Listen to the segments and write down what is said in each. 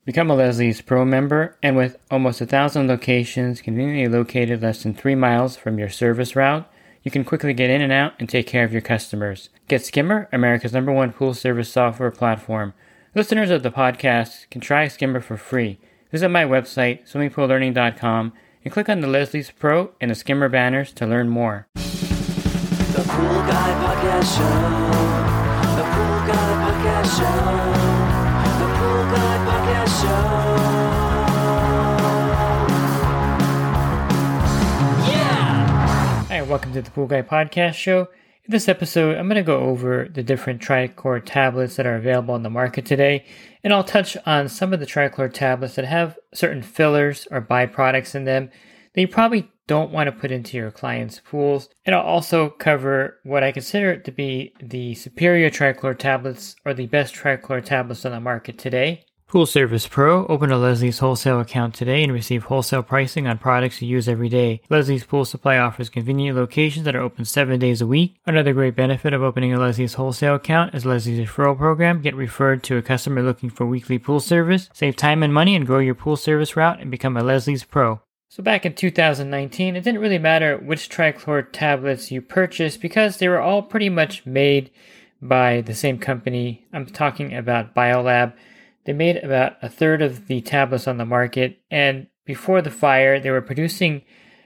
Become a Leslie's Pro member, and with almost 1,000 locations conveniently located less than 3 miles from your service route, you can quickly get in and out and take care of your customers. Get Skimmer, America's #1 pool service software platform. Listeners of the podcast can try Skimmer for free. Visit my website, swimmingpoollearning.com, and click on the Leslie's Pro and the Skimmer banners to learn more. The Pool Guy Podcast Show. The Pool Guy Podcast Show. The Pool Guy Podcast Show. Yeah! Hi, welcome to the Pool Guy Podcast Show. In this episode, I'm going to go over the different Trichlor tablets that are available on the market today, and I'll touch on some of the Trichlor tablets that have certain fillers or byproducts in them that you probably don't want to put into your clients' pools. And I'll also cover what I consider to be the superior Trichlor tablets or the best Trichlor tablets on the market today. Pool Service Pro. Open a Leslie's wholesale account today and receive wholesale pricing on products you use every day. Leslie's Pool Supply offers convenient locations that are open 7 days a week. Another great benefit of opening a Leslie's wholesale account is Leslie's referral program. Get referred to a customer looking for weekly pool service. Save time and money and grow your pool service route and become a Leslie's Pro. So back in 2019, it didn't really matter which Trichlor tablets you purchased because they were all pretty much made by the same company. I'm talking about Biolab. They made about a third of the tablets on the market, and before the fire, they were producing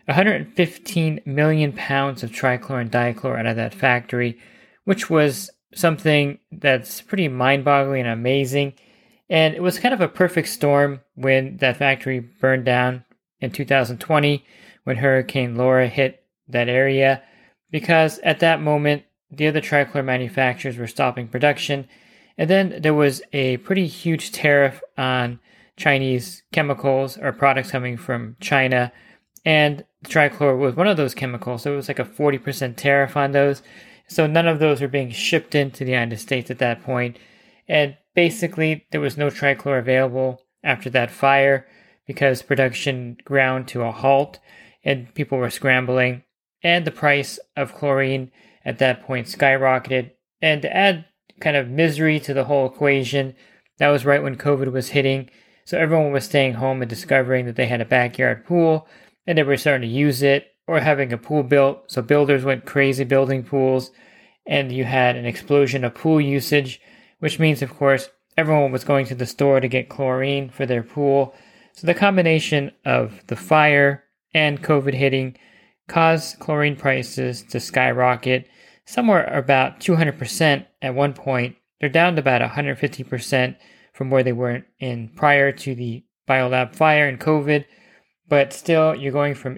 115 million pounds of trichlor and dichlor out of that factory, which was something that's pretty mind-boggling and amazing. And it was kind of a perfect storm when that factory burned down in 2020, when Hurricane Laura hit that area, because at that moment, the other trichlor manufacturers were stopping production. And then there was a pretty huge tariff on Chinese chemicals or products coming from China. And trichlor was one of those chemicals. So it was like a 40% tariff on those. So none of those were being shipped into the United States at that point. And basically, there was no trichlor available after that fire because production ground to a halt and people were scrambling. And the price of chlorine at that point skyrocketed. And to add kind of misery to the whole equation, that was right when COVID was hitting. So everyone was staying home and discovering that they had a backyard pool and they were starting to use it or having a pool built. So builders went crazy building pools and you had an explosion of pool usage, which means, of course, everyone was going to the store to get chlorine for their pool. So the combination of the fire and COVID hitting caused chlorine prices to skyrocket. Somewhere about 200% at one point. They're down to about 150% from where they were in prior to the Biolab fire and COVID. But still, you're going from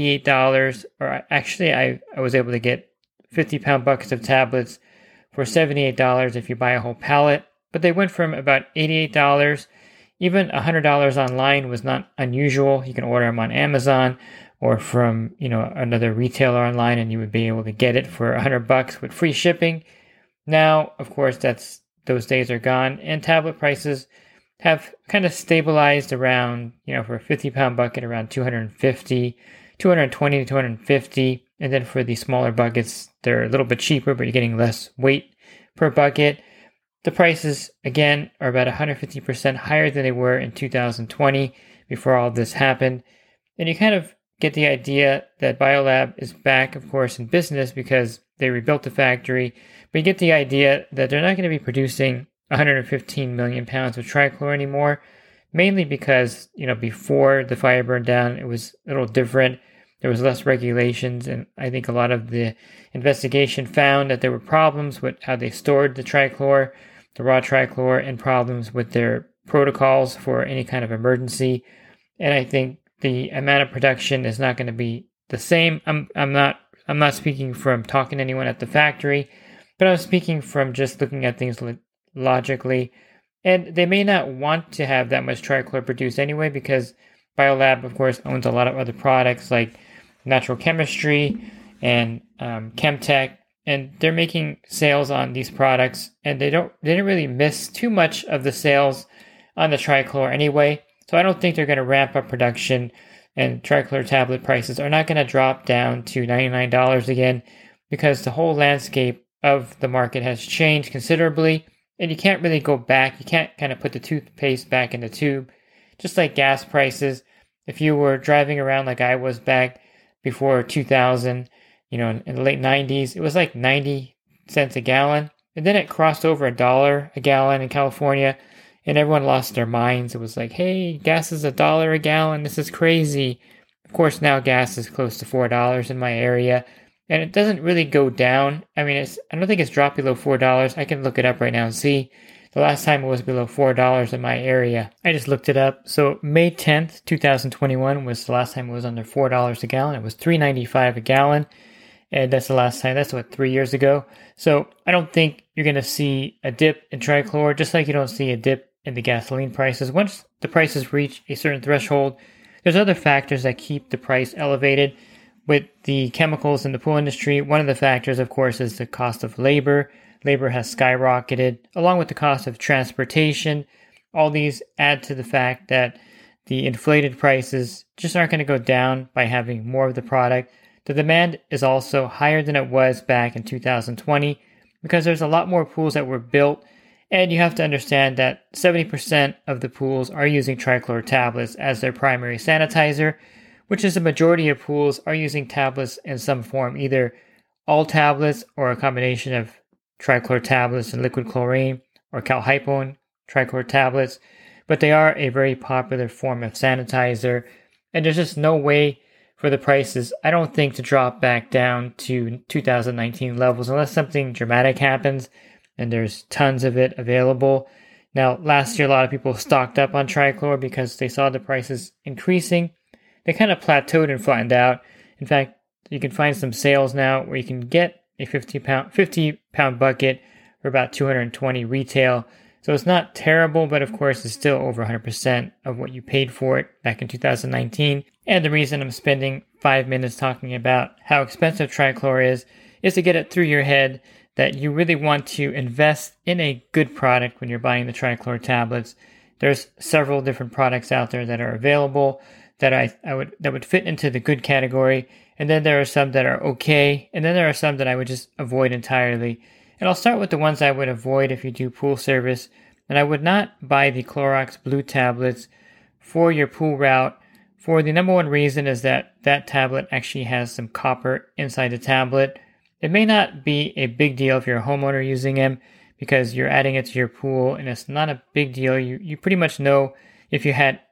$88, or actually I was able to get 50-pound buckets of tablets for $78 if you buy a whole pallet. But they went from about $88, even $100 online was not unusual. You can order them on Amazon or from, another retailer online, and you would be able to get it for $100 with free shipping. Now, of course, those days are gone, and tablet prices have kind of stabilized around, for a 50-pound bucket, around $220 to $250, and then for the smaller buckets, they're a little bit cheaper, but you're getting less weight per bucket. The prices, again, are about 150% higher than they were in 2020 before all this happened, and you kind of get the idea that Biolab is back, of course, in business because they rebuilt the factory, but you get the idea that they're not going to be producing 115 million pounds of trichlor anymore, mainly because, before the fire burned down, it was a little different. There was less regulations, and I think a lot of the investigation found that there were problems with how they stored the trichlor, the raw trichlor, and problems with their protocols for any kind of emergency. And I think the amount of production is not going to be the same. I'm not speaking from talking to anyone at the factory, but I'm speaking from just looking at things logically. And they may not want to have that much trichlor produced anyway because Biolab, of course, owns a lot of other products like Natural Chemistry and Chemtech, and they're making sales on these products, and they didn't really miss too much of the sales on the trichlor anyway. So I don't think they're going to ramp up production, and trichlor tablet prices are not going to drop down to $99 again because the whole landscape of the market has changed considerably. and you can't really go back. You can't kind of put the toothpaste back in the tube. Just like gas prices, if you were driving around like I was back before 2000, in the late 90s, it was like 90 cents a gallon. And then it crossed over $1 a gallon in California, and everyone lost their minds. It was like, hey, gas is $1 a gallon. This is crazy. Of course, now gas is close to $4 in my area, and it doesn't really go down. I mean, I don't think it's dropped below $4. I can look it up right now and see. The last time it was below $4 in my area. I just looked it up. So May 10th, 2021 was the last time it was under $4 a gallon. It was $3.95 a gallon. And that's the last time. That's 3 years ago. So I don't think you're going to see a dip in trichlor, just like you don't see a dip in the gasoline prices. Once the prices reach a certain threshold, there's other factors that keep the price elevated. With the chemicals in the pool industry, one of the factors, of course, is the cost of labor. Labor has skyrocketed, along with the cost of transportation. All these add to the fact that the inflated prices just aren't going to go down by having more of the product. The demand is also higher than it was back in 2020 because there's a lot more pools that were built, and you have to understand that 70% of the pools are using trichlor tablets as their primary sanitizer, which is the majority of pools are using tablets in some form, either all tablets or a combination of trichlor tablets and liquid chlorine or calhypone trichlor tablets, but they are a very popular form of sanitizer, and there's just no way for the prices, I don't think, to drop back down to 2019 levels unless something dramatic happens and there's tons of it available. Now, last year a lot of people stocked up on trichlor because they saw the prices increasing. They kind of plateaued and flattened out. In fact, you can find some sales now where you can get a 50-pound bucket for about $220 retail. So it's not terrible, but of course it's still over 100% of what you paid for it back in 2019. And the reason I'm spending 5 minutes talking about how expensive trichlor is to get it through your head that you really want to invest in a good product when you're buying the trichlor tablets. There's several different products out there that are available that would fit into the good category. And then there are some that are okay. And then there are some that I would just avoid entirely. And I'll start with the ones I would avoid if you do pool service. And I would not buy the Clorox Blue tablets for your pool route. For the number one reason is that tablet actually has some copper inside the tablet. It may not be a big deal if you're a homeowner using them because you're adding it to your pool and it's not a big deal. You pretty much know if you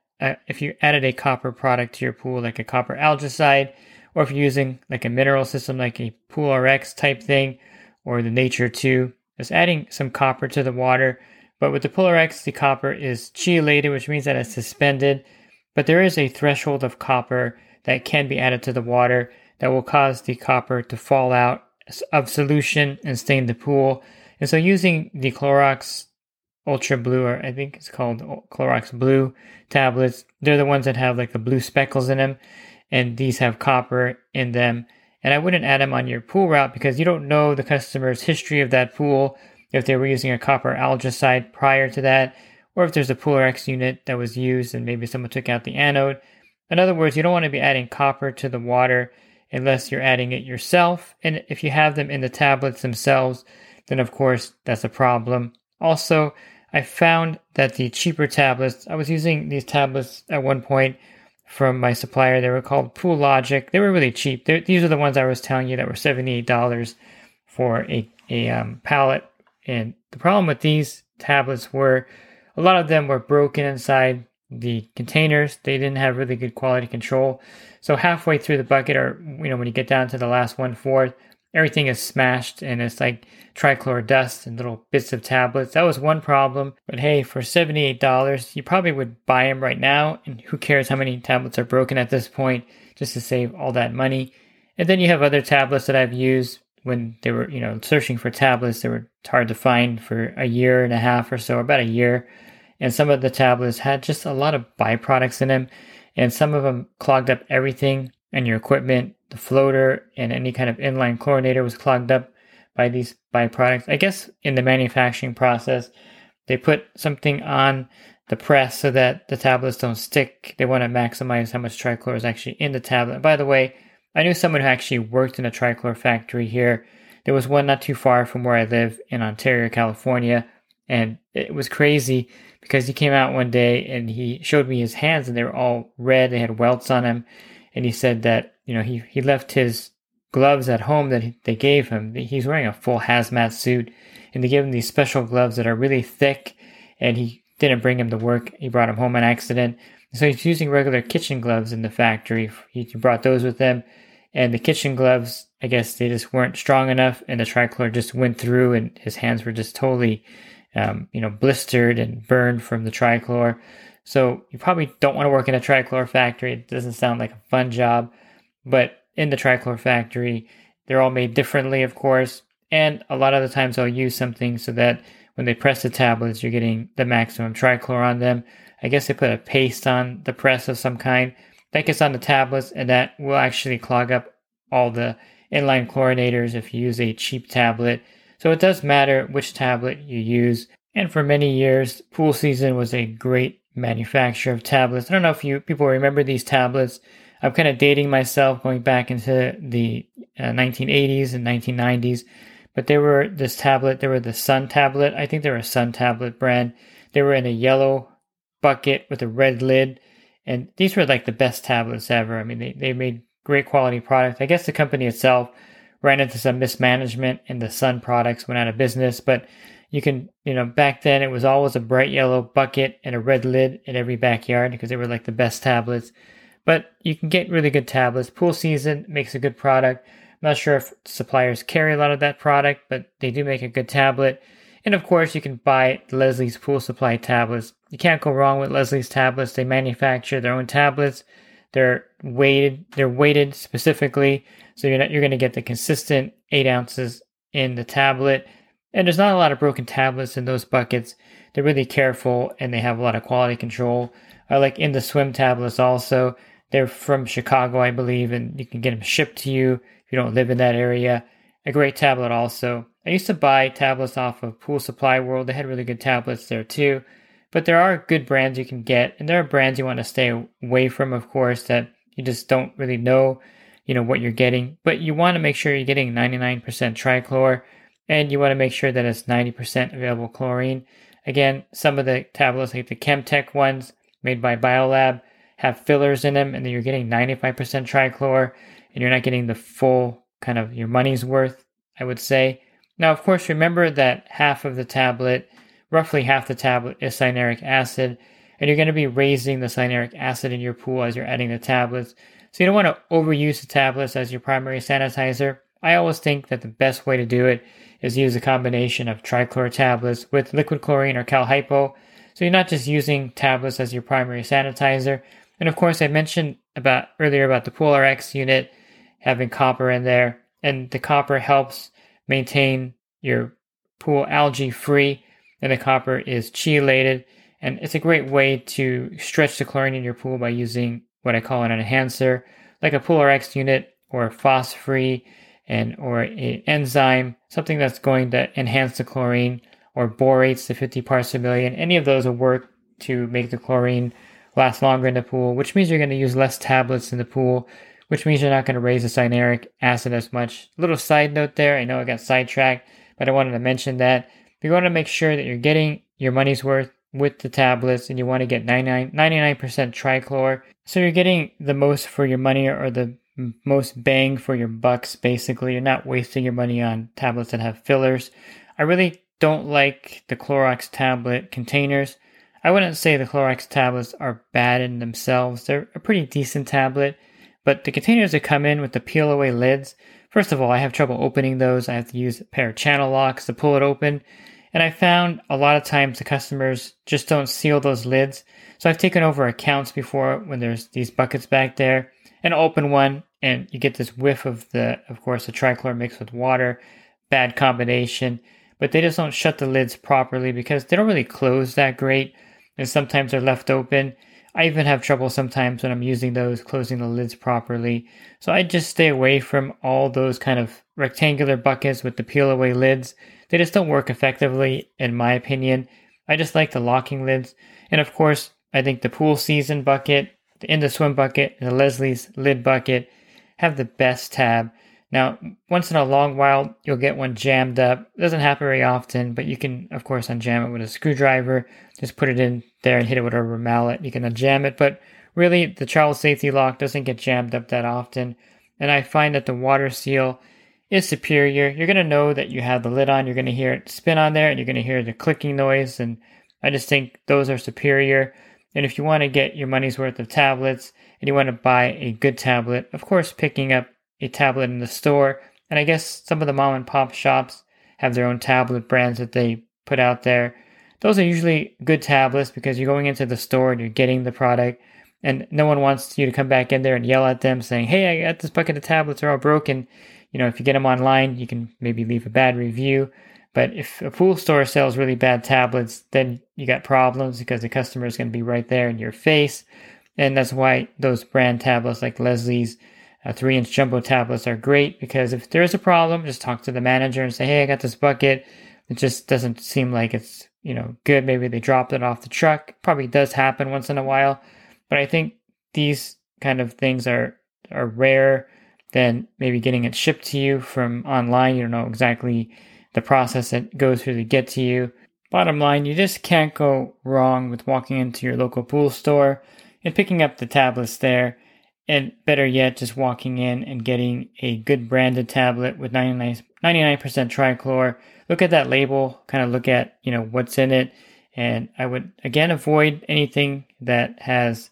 added a copper product to your pool, like a copper algicide, or if you're using like a mineral system like a Pool RX type thing, or the Nature 2, it's adding some copper to the water. But with the Pool RX, the copper is chelated, which means that it's suspended. But there is a threshold of copper that can be added to the water that will cause the copper to fall out of solution and stain the pool. And so using the Clorox Ultra Blue, or I think it's called Clorox Blue tablets, they're the ones that have like the blue speckles in them, and these have copper in them. And I wouldn't add them on your pool route because you don't know the customer's history of that pool, if they were using a copper algicide prior to that, or if there's a Pool RX unit that was used and maybe someone took out the anode. In other words, you don't want to be adding copper to the water unless you're adding it yourself. And if you have them in the tablets themselves, then of course that's a problem. Also, I found that the cheaper tablets, I was using these tablets at one point from my supplier. They were called Pool Logic. They were really cheap. These are the ones I was telling you that were $78 for a pallet. And the problem with these tablets were a lot of them were broken inside the containers. They didn't have really good quality control. So halfway through the bucket, or when you get down to the last 1/4, everything is smashed and it's like trichlor dust and little bits of tablets. That was one problem. But hey, for $78, you probably would buy them right now. And who cares how many tablets are broken at this point, just to save all that money. And then you have other tablets that I've used when they were, searching for tablets. They were hard to find for a year and a half or so, about a year. And some of the tablets had just a lot of byproducts in them. And some of them clogged up everything and your equipment. The floater and any kind of inline chlorinator was clogged up by these byproducts. I guess in the manufacturing process, they put something on the press so that the tablets don't stick. They want to maximize how much trichlor is actually in the tablet. By the way, I knew someone who actually worked in a trichlor factory here. There was one not too far from where I live in Ontario, California. And it was crazy because he came out one day and he showed me his hands and they were all red. They had welts on him. And he said that, he left his gloves at home that they gave him. He's wearing a full hazmat suit and they gave him these special gloves that are really thick, and he didn't bring him to work. He brought him home on accident. So he's using regular kitchen gloves in the factory. He brought those with him, and the kitchen gloves, I guess they just weren't strong enough, and the trichlor just went through, and his hands were just totally, blistered and burned from the trichlor. So you probably don't want to work in a trichlor factory. It doesn't sound like a fun job, but in the trichlor factory, they're all made differently, of course, and a lot of the times I'll use something so that when they press the tablets, you're getting the maximum trichlor on them. I guess they put a paste on the press of some kind that gets on the tablets, and that will actually clog up all the inline chlorinators if you use a cheap tablet. So it does matter which tablet you use. And for many years, Pool Season was a great manufacturer of tablets. I don't know if people remember these tablets. I'm kind of dating myself, going back into the 1980s and 1990s. But they were this tablet. They were the Sun tablet. I think they were a Sun tablet brand. They were in a yellow bucket with a red lid. And these were like the best tablets ever. I mean, they made great quality product. I guess the company itself ran into some mismanagement and the Sun products went out of business. But you can, back then it was always a bright yellow bucket and a red lid in every backyard because they were like the best tablets. But you can get really good tablets. Pool Season makes a good product. I'm not sure if suppliers carry a lot of that product, but they do make a good tablet. And of course, you can buy Leslie's Pool Supply tablets. You can't go wrong with Leslie's tablets. They manufacture their own tablets. They're weighted specifically, so you're going to get the consistent 8 ounces in the tablet. And there's not a lot of broken tablets in those buckets. They're really careful and they have a lot of quality control. I like In the Swim tablets also. They're from Chicago, I believe, and you can get them shipped to you if you don't live in that area. A great tablet also. I used to buy tablets off of Pool Supply World. They had really good tablets there too. But there are good brands you can get, and there are brands you want to stay away from, of course, that you just don't really know, what you're getting. But you want to make sure you're getting 99% trichlor, and you want to make sure that it's 90% available chlorine. Again, some of the tablets, like the Chemtech ones made by Biolab, have fillers in them, and then you're getting 95% trichlor, and you're not getting the full kind of your money's worth, I would say. Now, of course, remember that roughly half the tablet is cyanuric acid, and you're going to be raising the cyanuric acid in your pool as you're adding the tablets. So you don't want to overuse the tablets as your primary sanitizer. I always think that the best way to do it is use a combination of trichlor tablets with liquid chlorine or Cal Hypo. So you're not just using tablets as your primary sanitizer. And of course, I mentioned earlier about the Pool RX unit having copper in there, and the copper helps maintain your pool algae free, and the copper is chelated, and it's a great way to stretch the chlorine in your pool by using what I call an enhancer, like a Pool RX unit or a phos-free or an enzyme, something that's going to enhance the chlorine, or borates to 50 parts per million. Any of those will work to make the chlorine last longer in the pool, which means you're going to use less tablets in the pool, which means you're not going to raise the cyanuric acid as much. Little side note there, I know I got sidetracked, but I wanted to mention that. You want to make sure that you're getting your money's worth with the tablets, and you want to get 99% trichlor. So you're getting the most for your money, or the most bang for your bucks, basically. You're not wasting your money on tablets that have fillers. I really don't like the Clorox tablet containers. I wouldn't say the Clorox tablets are bad in themselves. They're a pretty decent tablet, but the containers that come in with the peel away lids, first of all, I have trouble opening those. I have to use a pair of channel locks to pull it open. And I found a lot of times the customers just don't seal those lids. So I've taken over accounts before when there's these buckets back there, and open one and you get this whiff of the trichlor mixed with water. Bad combination. But they just don't shut the lids properly because they don't really close that great. And sometimes they're left open. I even have trouble sometimes when I'm using those, closing the lids properly. So I just stay away from all those kind of rectangular buckets with the peel away lids. They just don't work effectively, in my opinion. I just like the locking lids. And of course, I think the Pool Season bucket, the In the Swim bucket, and the Leslie's lid bucket have the best tab. Now, once in a long while, you'll get one jammed up. It doesn't happen very often, but you can, of course, unjam it with a screwdriver. Just put it in there and hit it with a rubber mallet. You can unjam it, but really, the child safety lock doesn't get jammed up that often. And I find that the water seal is superior. You're going to know that you have the lid on. You're going to hear it spin on there, and you're going to hear the clicking noise. And I just think those are superior. And if you want to get your money's worth of tablets and you want to buy a good tablet, of course, picking up a tablet in the store. And I guess some of the mom and pop shops have their own tablet brands that they put out there. Those are usually good tablets because you're going into the store and you're getting the product, and no one wants you to come back in there and yell at them saying, hey, I got this bucket of tablets, they're all broken. If you get them online, you can maybe leave a bad review. But if a pool store sells really bad tablets, then you got problems because the customer is going to be right there in your face. And that's why those brand tablets like Leslie's 3-inch jumbo tablets are great, because if there is a problem, just talk to the manager and say, hey, I got this bucket. It just doesn't seem like it's, good. Maybe they dropped it off the truck. It probably does happen once in a while. But I think these kind of things are rare than maybe getting it shipped to you from online. You don't know exactly the process that goes through to get to you. Bottom line, you just can't go wrong with walking into your local pool store and picking up the tablets there. And better yet, just walking in and getting a good branded tablet with 99% trichlor. Look at that label, kind of look at, what's in it. And I would, again, avoid anything that has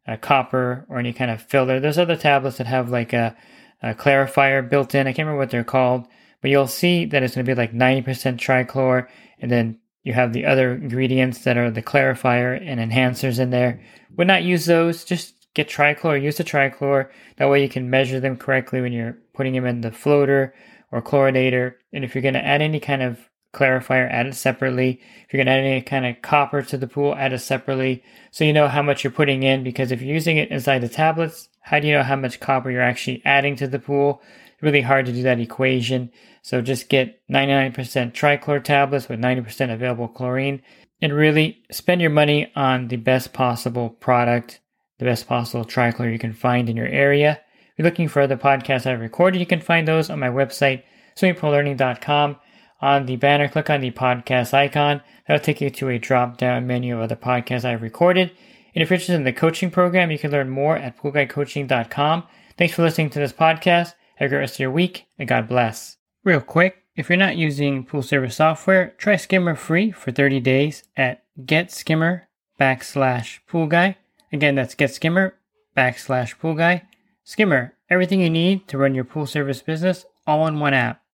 copper or any kind of filler. There's other tablets that have like a clarifier built in. I can't remember what they're called, but you'll see that it's going to be like 90% trichlor. And then you have the other ingredients that are the clarifier and enhancers in there. Would not use those. Just get trichlor, use the trichlor. That way you can measure them correctly when you're putting them in the floater or chlorinator. And if you're going to add any kind of clarifier, add it separately. If you're going to add any kind of copper to the pool, add it separately. So you know how much you're putting in, because if you're using it inside the tablets, how do you know how much copper you're actually adding to the pool? It's really hard to do that equation. So just get 99% trichlor tablets with 90% available chlorine, and really spend your money on the best possible product, the best possible trichlor you can find in your area. If you're looking for other podcasts I've recorded, you can find those on my website, swimmingpoollearning.com. On the banner, click on the podcast icon. That'll take you to a drop-down menu of other podcasts I've recorded. And if you're interested in the coaching program, you can learn more at poolguycoaching.com. Thanks for listening to this podcast. Have a great rest of your week, and God bless. Real quick, if you're not using pool service software, try Skimmer free for 30 days at getskimmer.com/poolguy. Again, that's getskimmer.com/poolguy. Skimmer, everything you need to run your pool service business all in one app.